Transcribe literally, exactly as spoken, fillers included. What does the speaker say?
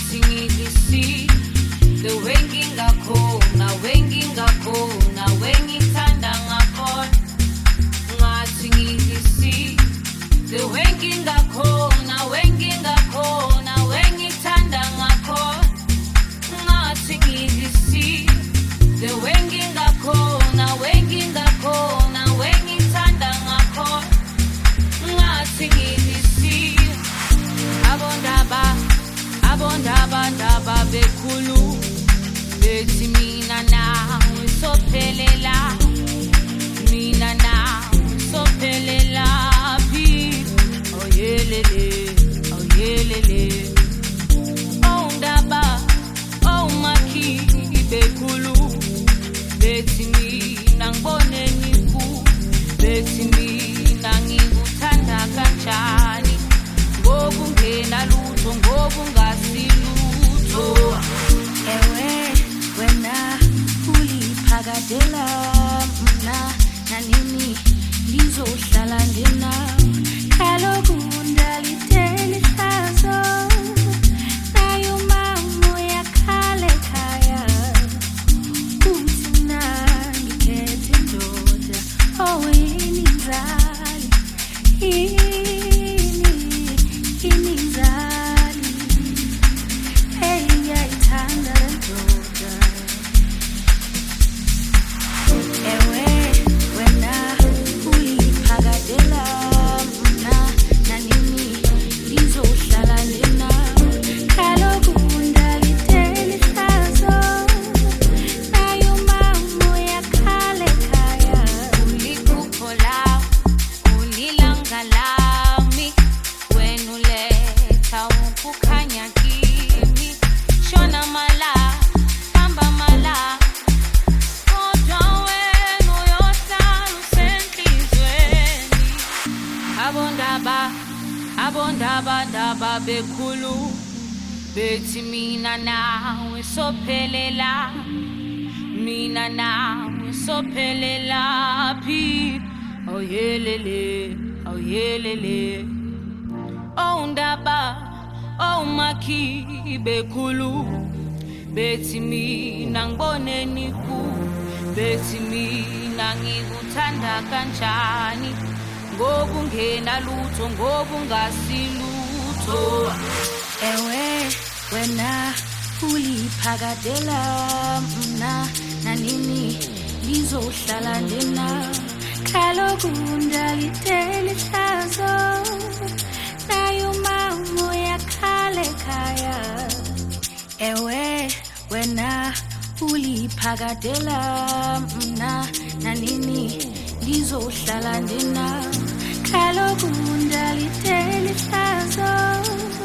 ngathi ngikisi the way ngingakhona wengingakhona wengithanda ngakhona ngathi ngikisi the way ngingakhona wengingakhona wengithanda ngakhona ngathi ngikisi the way ngingakhona wengingakhona wengithanda ngakhona ngathi ngikisi abondaba abondaba ndaba bekhulu bethi mina nawe sophelela mina nawe sophelela phi oh yelele oh yelele oh ndaba oh makhi bekhulu bethi mina ngibone niku bethi mina ngikuthanda kanjani ngokungena lutho ngokungasilutho ewe wena uliphakadela mna nanini lizohlala ndinawe kaloku ndalithe hlazo nayo mamo yakhale khaya uthi mna ngikhethe indoda owini nzali ini ini nzali hey ngiyayithanda le ndoda ewe wena uliphakadela mna nanini lizohlala ndinawe kaloku ndalithe hlazo nayo mamo yakhale khaya uliphupho lawo ulilanga lami wena uletha ukukhanya kimi shona mala hamba mala kodwa wena uyohlala usenhlizweni abondaba abondaba ndaba bekhulu bethi mina nawe sophelela mina nawe sophelela phi oh yelele oh yelele oh ndaba oh makhi bekhulu bethi mina ngibone niku bethi mina ngikuthanda kanjani ngokungena lutho ngokungasilutho ewe wena uliphakadela mna nanini lizohlala ndinawe kaloku ndalithe hlazo nayo mamo yakhale khaya ewe wena uliphakadela mna nanini lizohlala ndinawe kaloku ndalithe hlazo